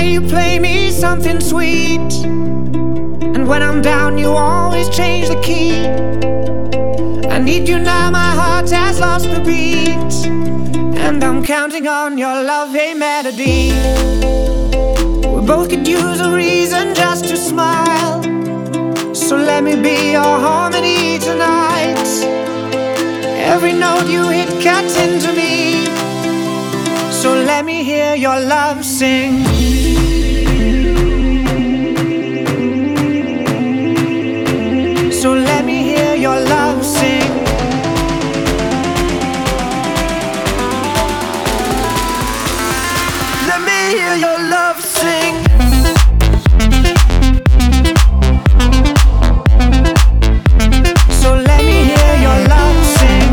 you play me something sweet, and when I'm down you always change the key. I need you now, my heart has lost the beat, and I'm counting on your love, hey melody. We both could use a reason just to smile, so let me be your harmony tonight. Every note you hit cuts into me, so let me hear your love sing. So let me hear your love sing. Let me hear your love sing. So let me hear your love sing.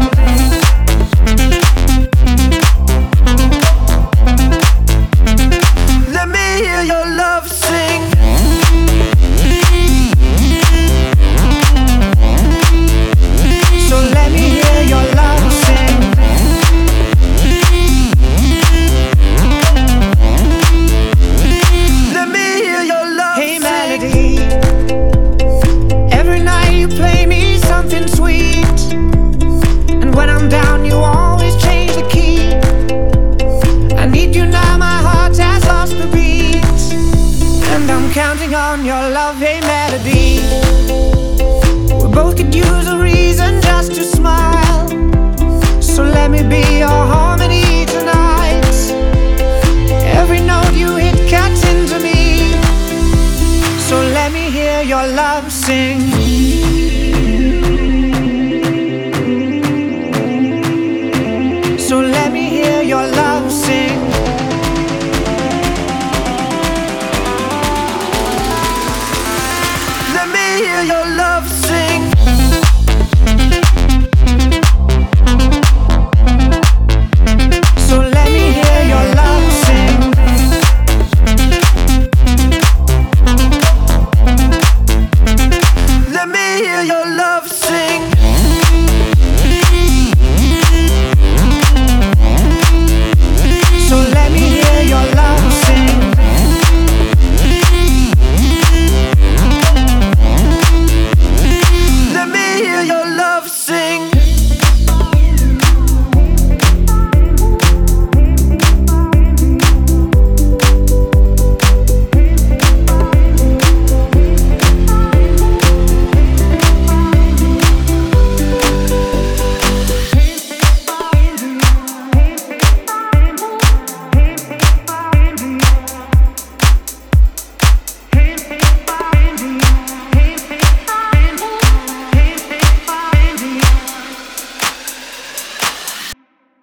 Let me hear your love sing. So let me hear your love sing. Let me hear your love sing. Hey melody, every night you play me something sweet, and when I'm down you always change the key. I need you now, my heart has lost the beat, and I'm counting on your love, hey melody. We both could use a reason just to smile, so let me be your harmony tonight. Every note you hit cuts into me, so let me hear your love sing. So let me hear your love sing. Let me hear your